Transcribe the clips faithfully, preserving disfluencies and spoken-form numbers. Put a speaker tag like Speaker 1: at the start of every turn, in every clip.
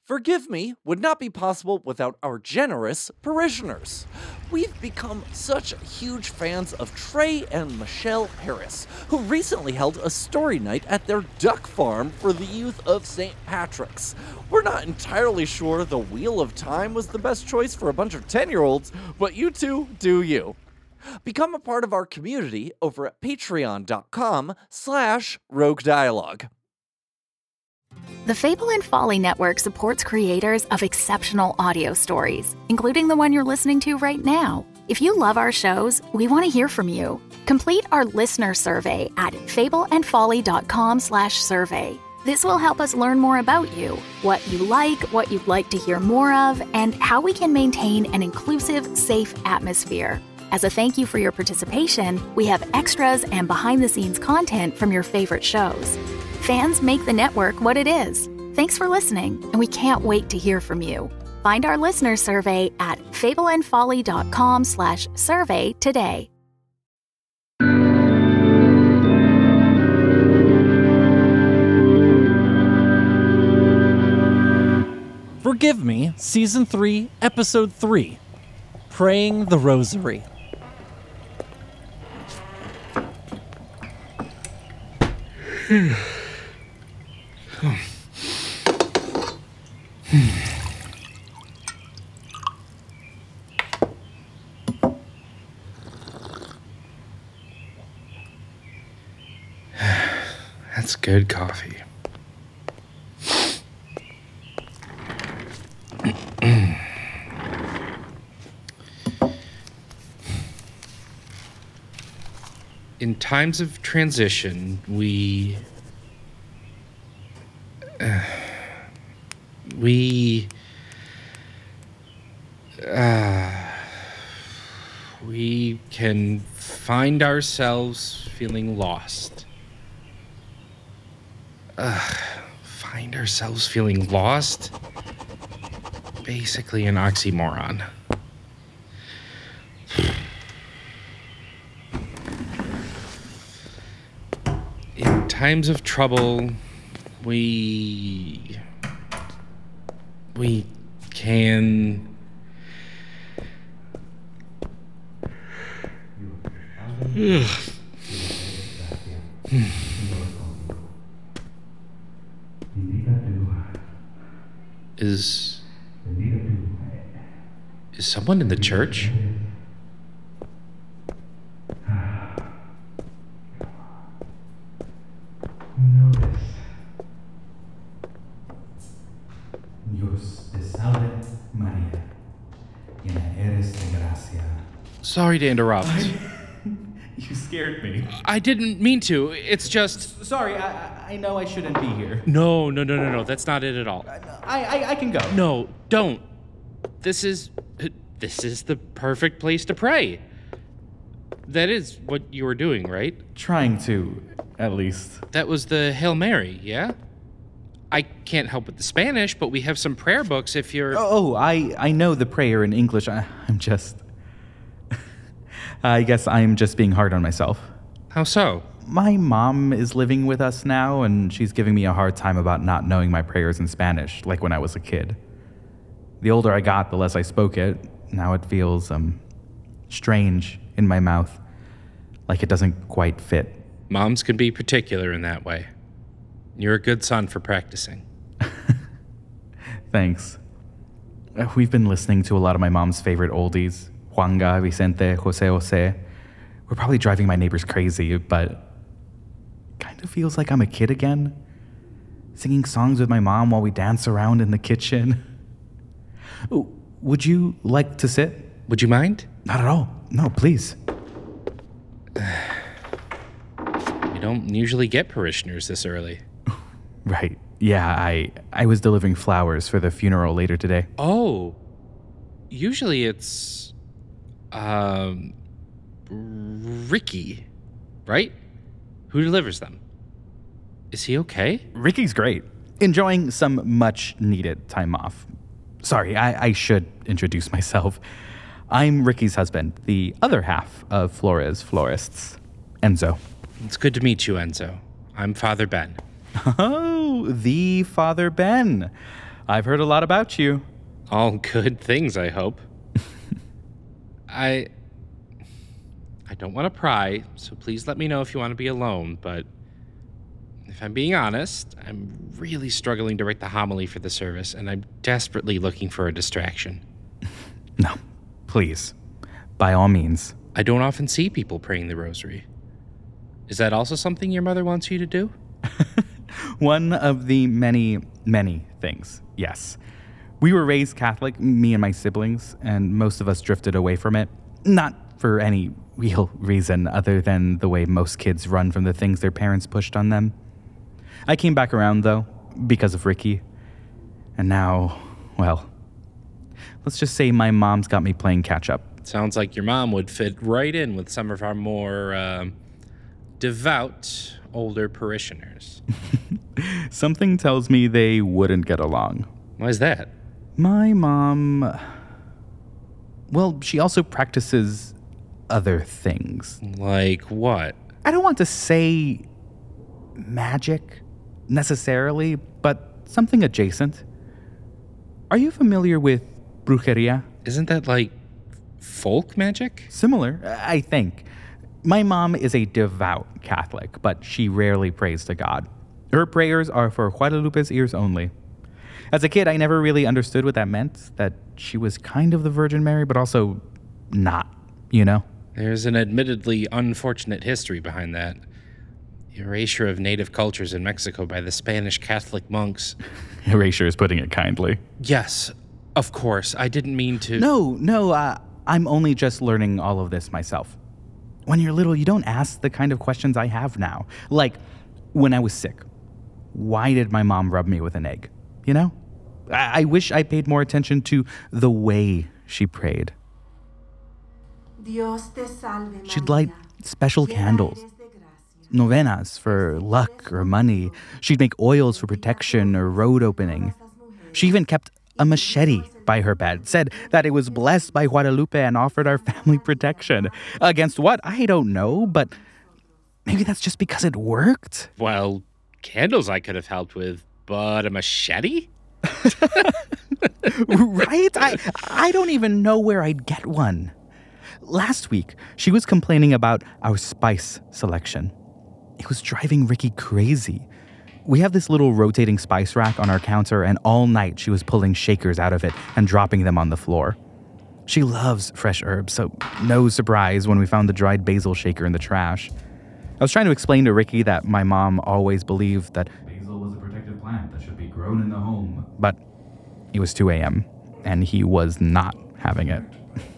Speaker 1: Forgive Me would not be possible without our generous parishioners. We've become such huge fans of Trey and Michelle Harris, who recently held a story night at their duck farm for the youth of Saint Patrick's. We're not entirely sure the Wheel of Time was the best choice for a bunch of ten-year-olds, but you two do you. Become a part of our community over at patreon.com slash rogue dialogue.
Speaker 2: The Fable and Folly Network supports creators of exceptional audio stories, including the one you're listening to right now. If you love our shows, we want to hear from you. Complete our listener survey at fableandfolly.com slash survey. This will help us learn more about you, what you like, what you'd like to hear more of, and how we can maintain an inclusive, safe atmosphere. As a thank you for your participation, we have extras and behind-the-scenes content from your favorite shows. Fans make the network what it is. Thanks for listening, and we can't wait to hear from you. Find our listener survey at fableandfolly.com slash survey today.
Speaker 1: Forgive Me, Season three, Episode three, Praying the Rosary.
Speaker 3: That's good coffee. In times of transition, we... Uh, we... Uh, we can find ourselves feeling lost. Uh, find ourselves feeling lost? Basically an oxymoron. In times of trouble, we... we can... Is... Is someone in the church? Sorry to interrupt.
Speaker 4: You scared me.
Speaker 3: I didn't mean to. It's just...
Speaker 4: Sorry, I I know I shouldn't be here.
Speaker 3: No, no, no, no, no. That's not it at all.
Speaker 4: I I, I can go.
Speaker 3: No, don't. This is... This is the perfect place to pray. That is what you were doing, right?
Speaker 4: Trying to, at least.
Speaker 3: That was the Hail Mary, yeah? I can't help with the Spanish, but we have some prayer books if you're...
Speaker 4: Oh, I, I know the prayer in English. I, I'm just... I guess I'm just being hard on myself.
Speaker 3: How so?
Speaker 4: My mom is living with us now, and she's giving me a hard time about not knowing my prayers in Spanish, like when I was a kid. The older I got, the less I spoke it. Now it feels, um, strange in my mouth, like it doesn't quite fit.
Speaker 3: Moms can be particular in that way. You're a good son for practicing.
Speaker 4: Thanks. Uh, We've been listening to a lot of my mom's favorite oldies. Juanga, Vicente, Jose Jose. We're probably driving my neighbors crazy, but it kind of feels like I'm a kid again. Singing songs with my mom while we dance around in the kitchen. Ooh, would you like to sit?
Speaker 3: Would you mind?
Speaker 4: Not at all. No, please.
Speaker 3: We don't usually get parishioners this early.
Speaker 4: Right. Yeah, I I was delivering flowers for the funeral later today.
Speaker 3: Oh. Usually it's... Um... Ricky, right? Who delivers them? Is he okay?
Speaker 4: Ricky's great. Enjoying some much-needed time off. Sorry, I, I should introduce myself. I'm Ricky's husband, the other half of Flores Florists, Enzo.
Speaker 3: It's good to meet you, Enzo. I'm Father Ben.
Speaker 4: Oh, the Father Ben. I've heard a lot about you.
Speaker 3: All good things, I hope. I... I don't want to pry, so please let me know if you want to be alone, but if I'm being honest, I'm really struggling to write the homily for the service, and I'm desperately looking for a distraction.
Speaker 4: No, please. By all means.
Speaker 3: I don't often see people praying the rosary. Is that also something your mother wants you to do?
Speaker 4: One of the many, many things, yes. We were raised Catholic, me and my siblings, and most of us drifted away from it. Not for any real reason other than the way most kids run from the things their parents pushed on them. I came back around, though, because of Ricky. And now, well, let's just say my mom's got me playing catch-up.
Speaker 3: Sounds like your mom would fit right in with some of our more uh, devout older parishioners.
Speaker 4: Something tells me they wouldn't get along.
Speaker 3: Why is that?
Speaker 4: My mom... Well, she also practices other things.
Speaker 3: Like what?
Speaker 4: I don't want to say magic, necessarily, but something adjacent. Are you familiar with brujeria?
Speaker 3: Isn't that like folk magic?
Speaker 4: Similar, I think. My mom is a devout Catholic, but she rarely prays to God. Her prayers are for Guadalupe's ears only. As a kid, I never really understood what that meant, that she was kind of the Virgin Mary, but also not, you know?
Speaker 3: There's an admittedly unfortunate history behind that. The erasure of native cultures in Mexico by the Spanish Catholic monks.
Speaker 4: Erasure is putting it kindly.
Speaker 3: Yes, of course. I didn't mean to...
Speaker 4: No, no, uh, I'm only just learning all of this myself. When you're little, you don't ask the kind of questions I have now. Like, when I was sick, why did my mom rub me with an egg? You know? I, I wish I paid more attention to the way she prayed. She'd light special candles, novenas for luck or money. She'd make oils for protection or road opening. She even kept a machete by her bed, said that it was blessed by Guadalupe and offered our family protection. Against what? I don't know, but maybe that's just because it worked?
Speaker 3: Well, candles I could have helped with, but a machete?
Speaker 4: Right? I, I don't even know where I'd get one. Last week, she was complaining about our spice selection. It was driving Ricky crazy. We have this little rotating spice rack on our counter, and all night she was pulling shakers out of it and dropping them on the floor. She loves fresh herbs, so no surprise when we found the dried basil shaker in the trash. I was trying to explain to Ricky that my mom always believed that basil was a protective plant that should be grown in the home. But it was two a.m., and he was not having it.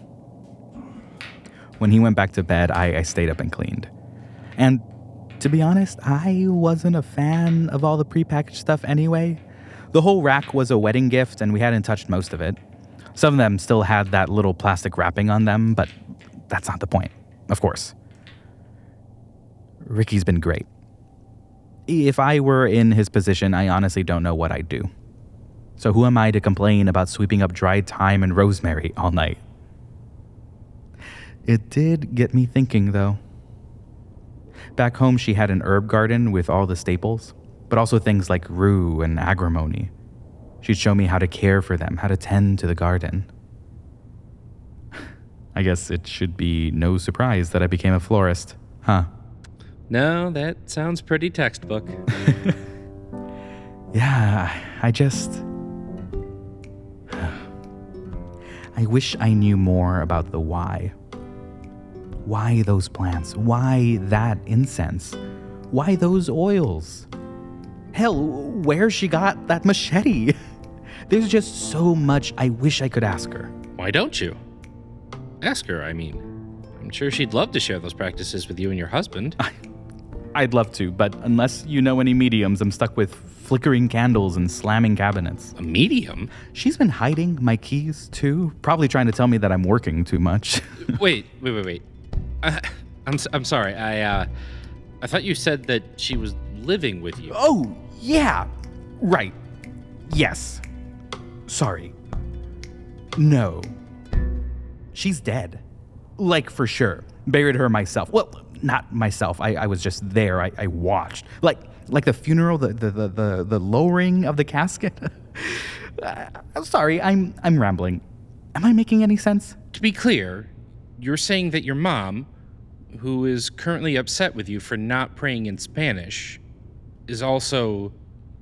Speaker 4: When he went back to bed, I, I stayed up and cleaned. And to be honest, I wasn't a fan of all the prepackaged stuff anyway. The whole rack was a wedding gift, and we hadn't touched most of it. Some of them still had that little plastic wrapping on them, but that's not the point, of course. Ricky's been great. If I were in his position, I honestly don't know what I'd do. So who am I to complain about sweeping up dried thyme and rosemary all night? It did get me thinking, though. Back home, she had an herb garden with all the staples, but also things like rue and agrimony. She'd show me how to care for them, how to tend to the garden. I guess it should be no surprise that I became a florist, huh?
Speaker 3: No, that sounds pretty textbook.
Speaker 4: Yeah, I just... I wish I knew more about the why. Why those plants? Why that incense? Why those oils? Hell, where she got that machete? There's just so much I wish I could ask her.
Speaker 3: Why don't you? Ask her, I mean. I'm sure she'd love to share those practices with you and your husband.
Speaker 4: I, I'd love to, but unless you know any mediums, I'm stuck with flickering candles and slamming cabinets.
Speaker 3: A medium?
Speaker 4: She's been hiding my keys, too. Probably trying to tell me that I'm working too much.
Speaker 3: wait, wait, wait, wait. Uh, I'm I'm sorry. I uh, I thought you said that she was living with you.
Speaker 4: Oh, yeah. Right. Yes. Sorry. No. She's dead. Like, for sure. Buried her myself. Well, not myself. I, I was just there. I, I watched. Like like the funeral, the, the, the, the, the lowering of the casket. Uh, I'm sorry, I'm I'm rambling. Am I making any sense?
Speaker 3: To be clear, you're saying that your mom, who is currently upset with you for not praying in Spanish, is also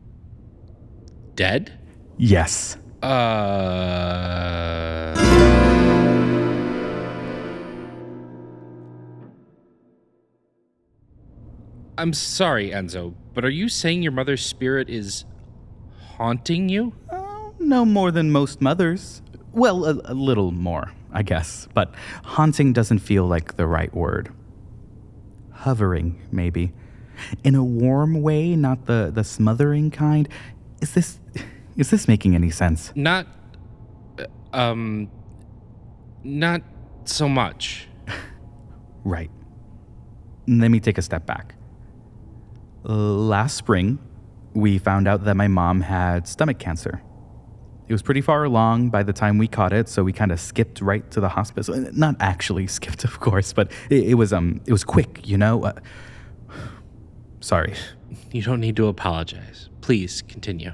Speaker 3: dead?
Speaker 4: Yes.
Speaker 3: Uh... I'm sorry, Enzo, but are you saying your mother's spirit is haunting you?
Speaker 4: Uh, no more than most mothers. Well, a, a little more, I guess. But haunting doesn't feel like the right word. Hovering, maybe. In a warm way, not the, the smothering kind. Is this... Is this making any sense?
Speaker 3: Not... uh, Um... Not so much.
Speaker 4: Right. Let me take a step back. Last spring, we found out that my mom had stomach cancer. It was pretty far along by the time we caught it, so we kind of skipped right to the hospital. Not actually skipped, of course, but it, it was um it was quick, you know. Uh, sorry.
Speaker 3: You don't need to apologize. Please continue.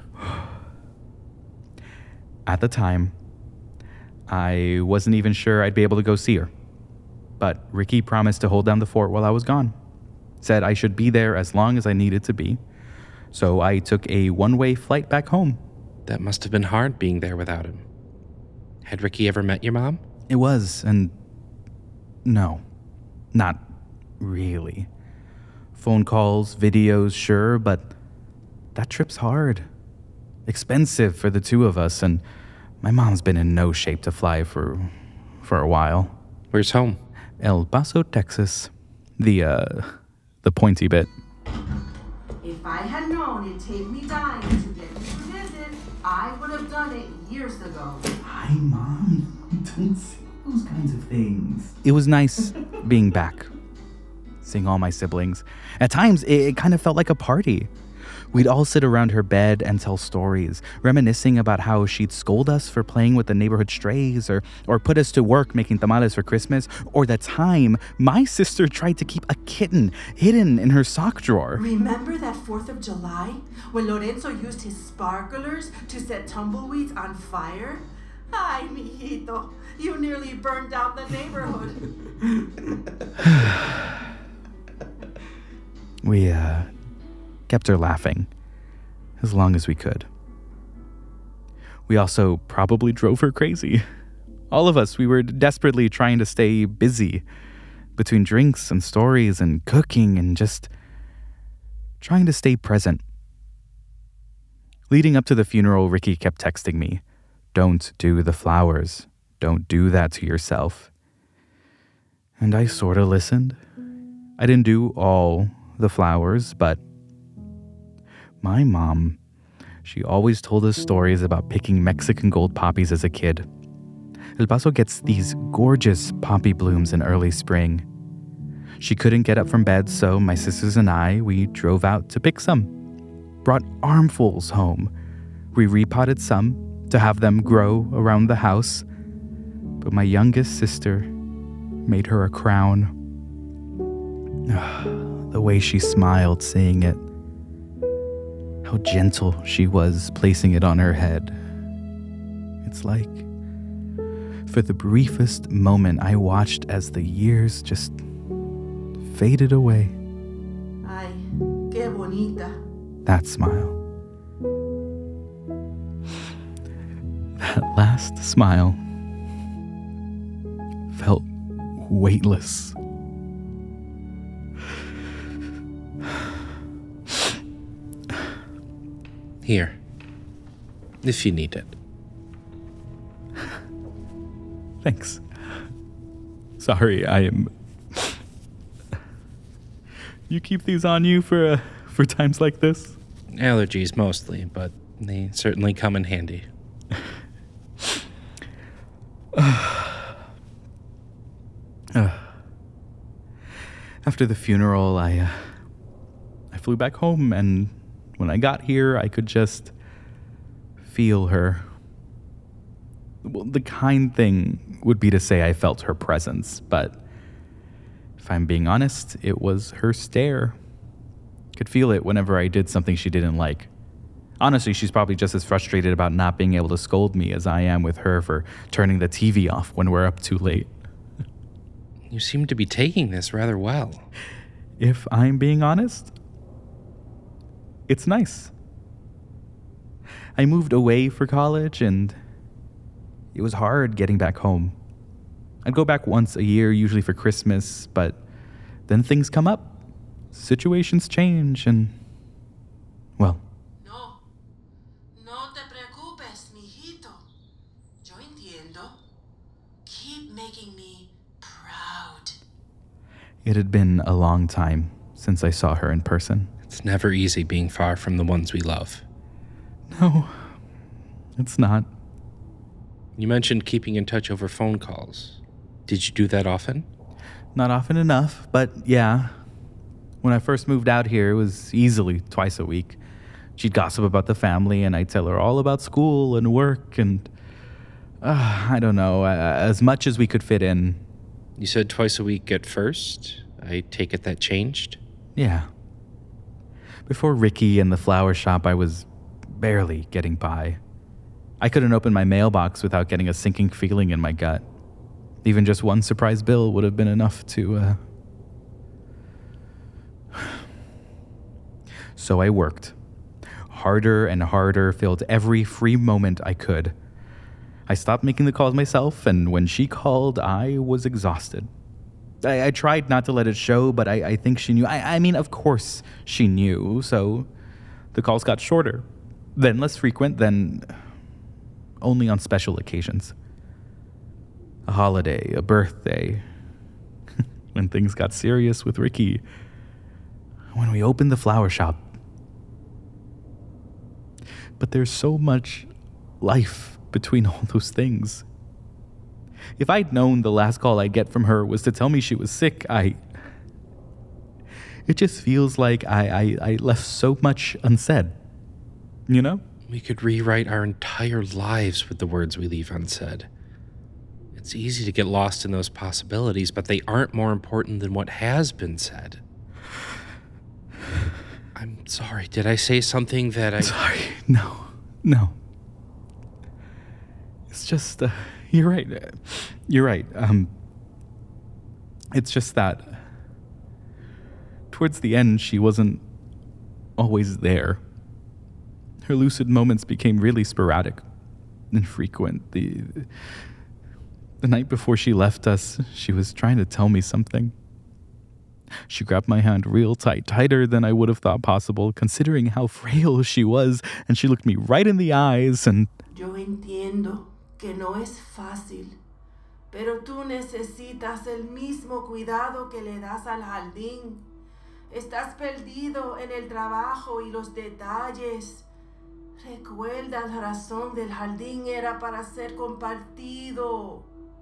Speaker 4: At the time, I wasn't even sure I'd be able to go see her. But Ricky promised to hold down the fort while I was gone. Said I should be there as long as I needed to be. So I took a one-way flight back home.
Speaker 3: That must have been hard being there without him. Had Ricky ever met your mom?
Speaker 4: It was, and no, not really. Phone calls, videos, sure, but that trip's hard. Expensive for the two of us, and my mom's been in no shape to fly for for a while.
Speaker 3: Where's home?
Speaker 4: El Paso, Texas. The, uh, the pointy bit.
Speaker 5: If I had known it'd take me dying to get you to visit, I would have done it years ago.
Speaker 4: Hi, Mom. Don't say those kinds of things. It was nice being back, seeing all my siblings. At times, it, it kind of felt like a party. We'd all sit around her bed and tell stories, reminiscing about how she'd scold us for playing with the neighborhood strays, or, or put us to work making tamales for Christmas, or the time my sister tried to keep a kitten hidden in her sock drawer.
Speaker 5: Remember that fourth of July when Lorenzo used his sparklers to set tumbleweeds on fire? Ay, mijito, you nearly burned down the neighborhood.
Speaker 4: we, uh... kept her laughing as long as we could. We also probably drove her crazy. All of us, we were desperately trying to stay busy between drinks and stories and cooking and just trying to stay present. Leading up to the funeral, Ricky kept texting me, "Don't do the flowers. Don't do that to yourself." And I sort of listened. I didn't do all the flowers, but my mom, she always told us stories about picking Mexican gold poppies as a kid. El Paso gets these gorgeous poppy blooms in early spring. She couldn't get up from bed, so my sisters and I, we drove out to pick some. Brought armfuls home. We repotted some to have them grow around the house. But my youngest sister made her a crown. The way she smiled seeing it. How gentle she was placing it on her head. It's like, for the briefest moment, I watched as the years just faded away.
Speaker 5: Ay, qué bonita.
Speaker 4: That smile. That last smile felt weightless.
Speaker 3: Here, if you need it.
Speaker 4: Thanks. Sorry, I am... You keep these on you for, uh, for times like this?
Speaker 3: Allergies mostly, but they certainly come in handy.
Speaker 4: After the funeral, I, uh, I flew back home, and when I got here, I could just feel her. Well, the kind thing would be to say I felt her presence, but if I'm being honest, it was her stare. Could feel it whenever I did something she didn't like. Honestly, she's probably just as frustrated about not being able to scold me as I am with her for turning the T V off when we're up too late.
Speaker 3: You seem to be taking this rather well.
Speaker 4: If I'm being honest, it's nice. I moved away for college and it was hard getting back home. I'd go back once a year, usually for Christmas, but then things come up. Situations change and, well.
Speaker 5: No. No te preocupes, mijito. Yo entiendo. Keep making me proud.
Speaker 4: It had been a long time since I saw her in person.
Speaker 3: It's never easy being far from the ones we love.
Speaker 4: No, it's not.
Speaker 3: You mentioned keeping in touch over phone calls. Did you do that often?
Speaker 4: Not often enough, but yeah. When I first moved out here, it was easily twice a week. She'd gossip about the family, and I'd tell her all about school and work, and uh, I don't know, uh, as much as we could fit in.
Speaker 3: You said twice a week at first. I take it that changed?
Speaker 4: Yeah. Before Ricky and the flower shop, I was barely getting by. I couldn't open my mailbox without getting a sinking feeling in my gut. Even just one surprise bill would have been enough to, uh... So I worked. Harder and harder, filled every free moment I could. I stopped making the calls myself, and when she called, I was exhausted. I, I tried not to let it show, but I, I think she knew. I, I mean, of course she knew, so the calls got shorter, then less frequent, then only on special occasions. A holiday, a birthday. When things got serious with Ricky. When we opened the flower shop. But there's so much life between all those things. If I'd known the last call I'd get from her was to tell me she was sick, I... It just feels like I, I, I left so much unsaid. You know?
Speaker 3: We could rewrite our entire lives with the words we leave unsaid. It's easy to get lost in those possibilities, but they aren't more important than what has been said. I'm sorry. Did I say something that I...
Speaker 4: Sorry. No. No. It's just... Uh, you're right. You're right. Um, it's just that... Towards the end, she wasn't always there. Her lucid moments became really sporadic, infrequent. The... The night before she left us, she was trying to tell me something. She grabbed my hand real tight, tighter than I would have thought possible, considering how frail she was, and she looked me right in the eyes and...
Speaker 5: Yo entiendo que no es fácil, pero tú necesitas el mismo cuidado que le das al jardín. Estás perdido en el trabajo y los detalles. Recuerda, la razón del jardín era para ser compartido.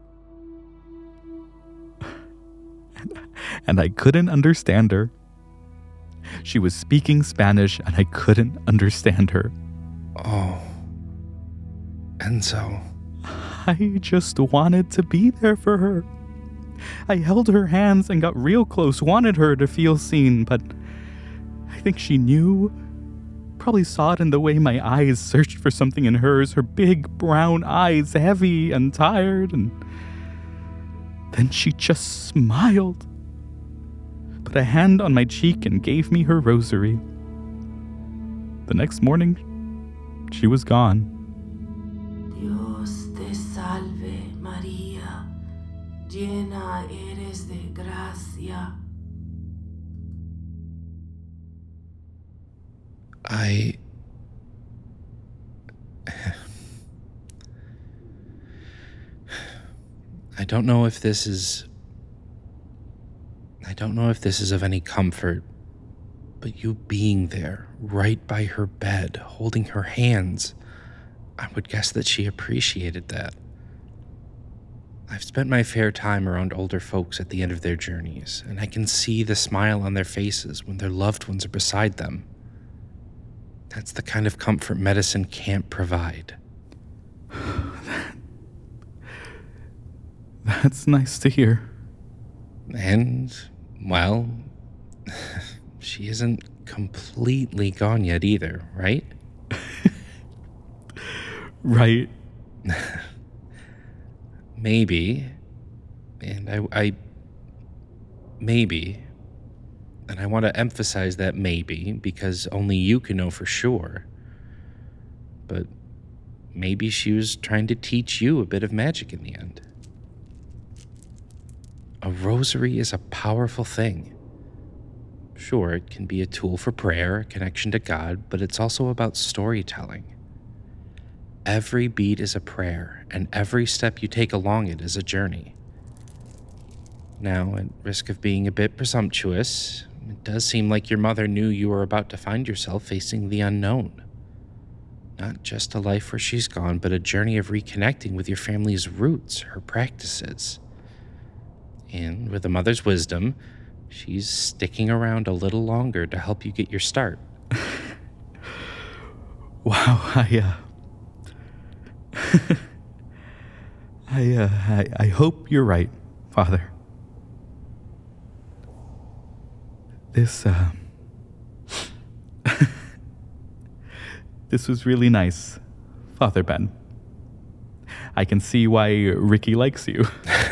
Speaker 4: And I couldn't understand her. She was speaking Spanish, and I couldn't understand her.
Speaker 3: Oh. Enzo.
Speaker 4: I just wanted to be there for her. I held her hands and got real close, wanted her to feel seen, but I think she knew. Probably saw it in the way my eyes searched for something in hers, her big brown eyes, heavy and tired, and then she just smiled, put a hand on my cheek and gave me her rosary. The next morning, she was gone.
Speaker 5: Dios te salve, María, llena eres de gracia.
Speaker 3: I... I don't know if this is... I don't know if this is of any comfort, but you being there, right by her bed, holding her hands, I would guess that she appreciated that. I've spent my fair time around older folks at the end of their journeys, and I can see the smile on their faces when their loved ones are beside them. That's the kind of comfort medicine can't provide.
Speaker 4: That's nice to hear.
Speaker 3: And, well, she isn't completely gone yet either, right?
Speaker 4: right?
Speaker 3: Maybe. And I, I... Maybe. And I want to emphasize that maybe, because only you can know for sure. But maybe she was trying to teach you a bit of magic in the end. A rosary is a powerful thing. Sure, it can be a tool for prayer, a connection to God, but it's also about storytelling. Every beat is a prayer, and every step you take along it is a journey. Now, at risk of being a bit presumptuous, it does seem like your mother knew you were about to find yourself facing the unknown. Not just a life where she's gone, but a journey of reconnecting with your family's roots, her practices. And with a mother's wisdom, she's sticking around a little longer to help you get your start.
Speaker 4: Wow, I, uh... I, uh, I, I hope you're right, Father. This, uh... this was really nice, Father Ben. I can see why Ricky likes you.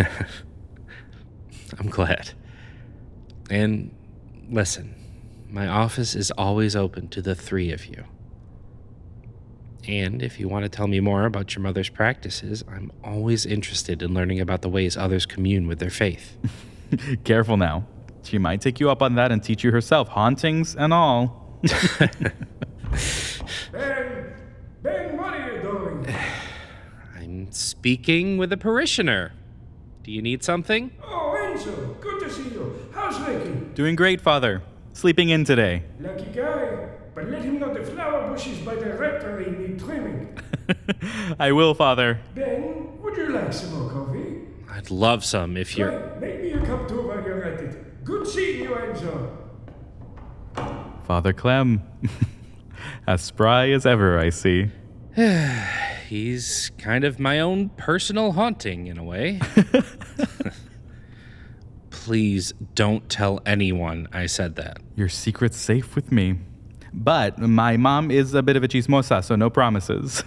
Speaker 3: I'm glad. And listen, my office is always open to the three of you. And if you want to tell me more about your mother's practices, I'm always interested in learning about the ways others commune with their faith.
Speaker 4: Careful now. She might take you up on that and teach you herself, hauntings and all.
Speaker 6: Ben, Ben, what are you doing?
Speaker 3: I'm speaking with a parishioner. Do you need something?
Speaker 6: Oh, Enzo, good to see you. How's Ricky?
Speaker 4: Doing great, Father. Sleeping in today.
Speaker 6: Lucky guy, but let him know the flower bushes by the rectory need trimming.
Speaker 4: I will, Father.
Speaker 6: Ben, would you like some more coffee?
Speaker 3: I'd love some if you're...
Speaker 6: Right, make me a cup too while you're at it. Good seeing you, Enzo.
Speaker 4: Father Clem. As spry as ever, I see.
Speaker 3: He's kind of my own personal haunting, in a way. Please don't tell anyone I said that.
Speaker 4: Your secret's safe with me. But my mom is a bit of a chismosa, so no promises.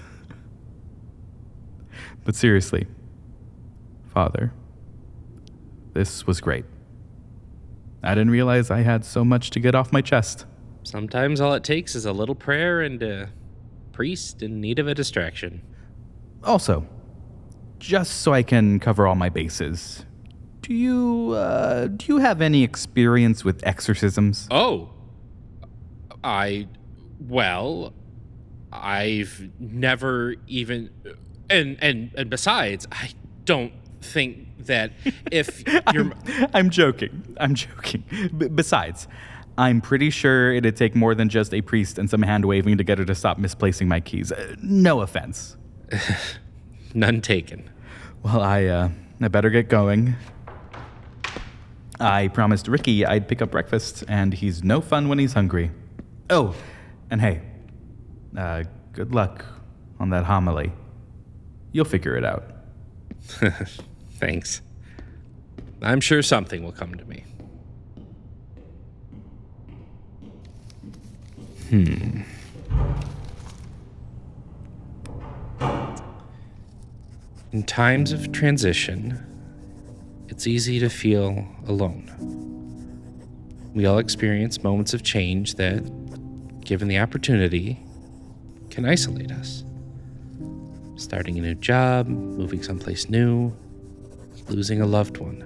Speaker 4: But seriously, Father, this was great. I didn't realize I had so much to get off my chest.
Speaker 3: Sometimes all it takes is a little prayer and a priest in need of a distraction.
Speaker 4: Also, just so I can cover all my bases, do you, uh, do you have any experience with exorcisms?
Speaker 3: Oh, I, well, I've never even, and, and, and besides, I don't think that if you're...
Speaker 4: I'm, I'm joking. I'm joking. B- besides, I'm pretty sure it'd take more than just a priest and some hand-waving to get her to stop misplacing my keys. Uh, no offense.
Speaker 3: None taken.
Speaker 4: Well, I, uh, I better get going. I promised Ricky I'd pick up breakfast, and he's no fun when he's hungry. Oh, and hey, uh, good luck on that homily. You'll figure it out.
Speaker 3: Thanks. I'm sure something will come to me. Hmm. In times of transition, it's easy to feel alone. We all experience moments of change that, given the opportunity, can isolate us. Starting a new job, moving someplace new, losing a loved one.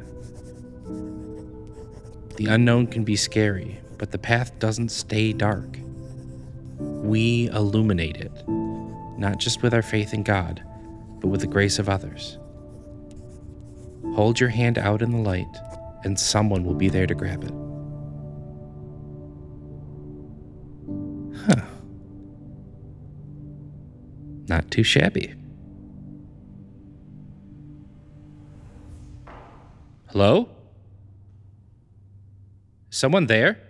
Speaker 3: The unknown can be scary, but the path doesn't stay dark. We illuminate it, not just with our faith in God, but with the grace of others. Hold your hand out in the light, and someone will be there to grab it. Huh. Not too shabby. Hello? Someone there?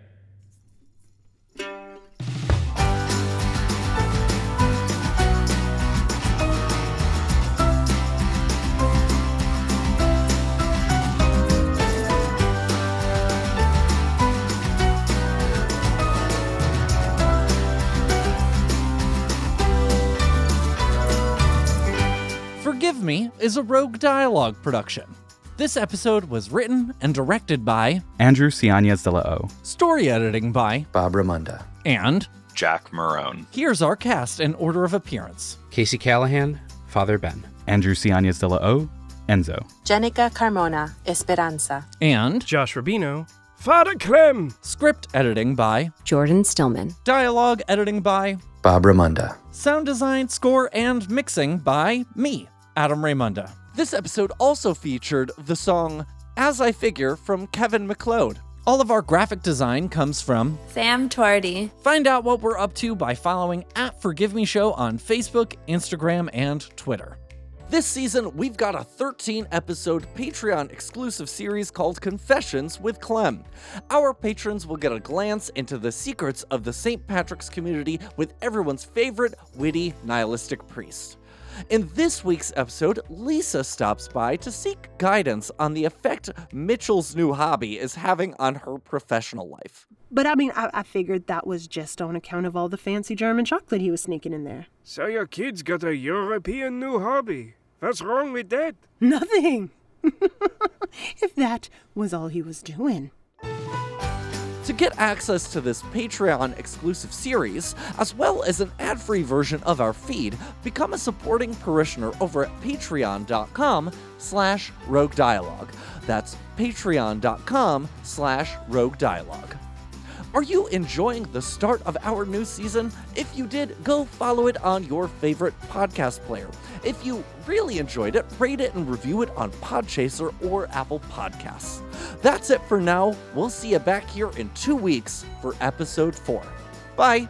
Speaker 1: Forgive Me is a Rogue Dialogue production. This episode was written and directed by
Speaker 4: Andrew Cianez de la O.
Speaker 1: Story editing by
Speaker 7: Bob Ramunda.
Speaker 1: And
Speaker 8: Jack Marone.
Speaker 1: Here's our cast in order of appearance.
Speaker 3: Casey Callahan, Father Ben.
Speaker 4: Andrew Cianez de la O, Enzo.
Speaker 9: Jenica Carmona, Esperanza.
Speaker 1: And
Speaker 6: Josh Rubino, Father Clem.
Speaker 1: Script editing by
Speaker 10: Jordan Stillman.
Speaker 1: Dialogue editing by
Speaker 7: Bob Ramunda.
Speaker 1: Sound design, score, and mixing by me, Adam Raymunda. This episode also featured the song As I Figure from Kevin MacLeod. All of our graphic design comes from
Speaker 11: Sam Twardy.
Speaker 1: Find out what we're up to by following at Forgive Me Show on Facebook, Instagram, and Twitter. This season, we've got a thirteen-episode Patreon-exclusive series called Confessions with Clem. Our patrons will get a glance into the secrets of the Saint Patrick's community with everyone's favorite witty, nihilistic priest. In this week's episode, Lisa stops by to seek guidance on the effect Mitchell's new hobby is having on her professional life.
Speaker 12: But I mean, I, I figured that was just on account of all the fancy German chocolate he was sneaking in there.
Speaker 6: So your kid's got a European new hobby. What's wrong with that?
Speaker 12: Nothing. If that was all he was doing.
Speaker 1: To get access to this Patreon-exclusive series, as well as an ad-free version of our feed, become a supporting parishioner over at patreon.com slash rogue dialogue. That's patreon.com slash rogue dialogue. Are you enjoying the start of our new season? If you did, go follow it on your favorite podcast player. If you really enjoyed it, rate it and review it on Podchaser or Apple Podcasts. That's it for now. We'll see you back here in two weeks for episode four. Bye.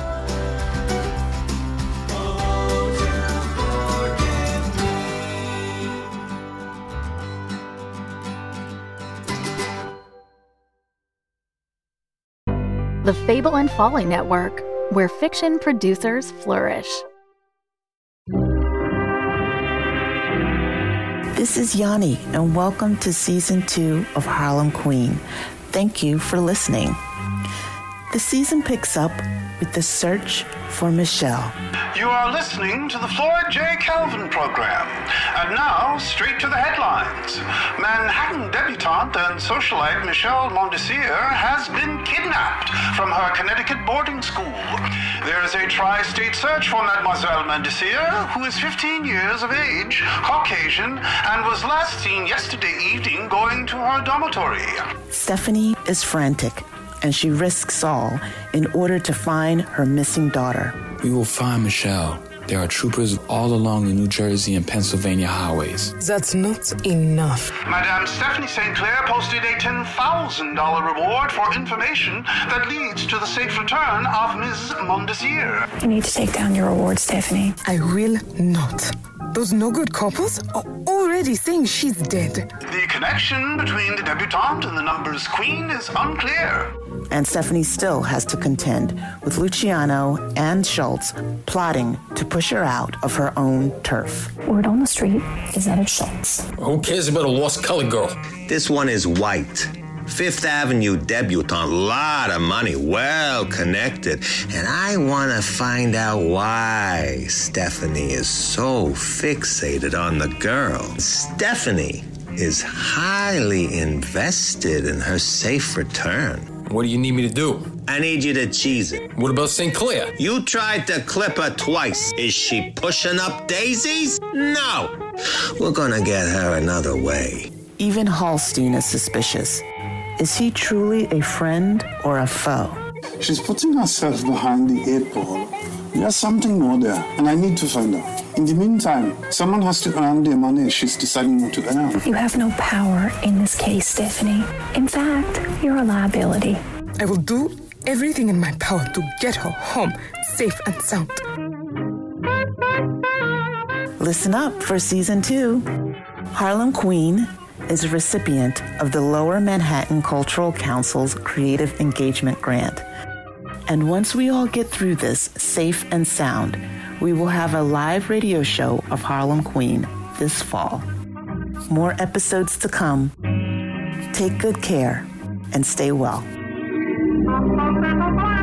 Speaker 2: The Fable and Folly Network, where fiction producers flourish.
Speaker 13: This is Yanni, and welcome to Season two of Harlem Queen. Thank you for listening. The season picks up with the search for Michelle.
Speaker 14: You are listening to the Floyd J. Calvin program. And now, straight to the headlines. Manhattan debutante and socialite Michelle Mondesir has been kidnapped from her Connecticut boarding school. There is a tri-state search for Mademoiselle Mondesir, who is fifteen years of age, Caucasian, and was last seen yesterday evening going to her dormitory.
Speaker 13: Stephanie is frantic, and she risks all in order to find her missing daughter.
Speaker 15: We will find Michelle. There are troopers all along the New Jersey and Pennsylvania highways.
Speaker 16: That's not enough.
Speaker 14: Madame Stephanie Saint Clair posted a ten thousand dollars reward for information that leads to the safe return of Miz Mondesir.
Speaker 16: You need to take down your reward, Stephanie. I will not. Those no-good couples are already saying she's dead.
Speaker 14: The connection between the debutante and the numbers queen is unclear.
Speaker 13: And Stephanie still has to contend with Luciano and Schultz plotting to push her out of her own turf.
Speaker 16: Word on the street is that it's Schultz.
Speaker 15: Who cares about a lost colored girl?
Speaker 17: This one is white. Fifth Avenue debutante, lot of money, well connected. And I want to find out why Stephanie is so fixated on the girl. Stephanie is highly invested in her safe return.
Speaker 15: What do you need me to do?
Speaker 17: I need you to cheese it.
Speaker 15: What about Saint Clair?
Speaker 17: You tried to clip her twice. Is she pushing up daisies? No. We're gonna get her another way.
Speaker 13: Even Hallstein is suspicious. Is he truly a friend or a foe?
Speaker 18: She's putting herself behind the eight ball. There's something more there, and I need to find out. In the meantime, someone has to earn the money she's deciding not to earn.
Speaker 16: You have no power in this case, Stephanie. In fact, you're a liability. I will do everything in my power to get her home, safe and sound.
Speaker 13: Listen up for season two. Harlem Queen is a recipient of the Lower Manhattan Cultural Council's Creative Engagement Grant. And once we all get through this safe and sound, we will have a live radio show of Harlem Queen this fall. More episodes to come. Take good care and stay well.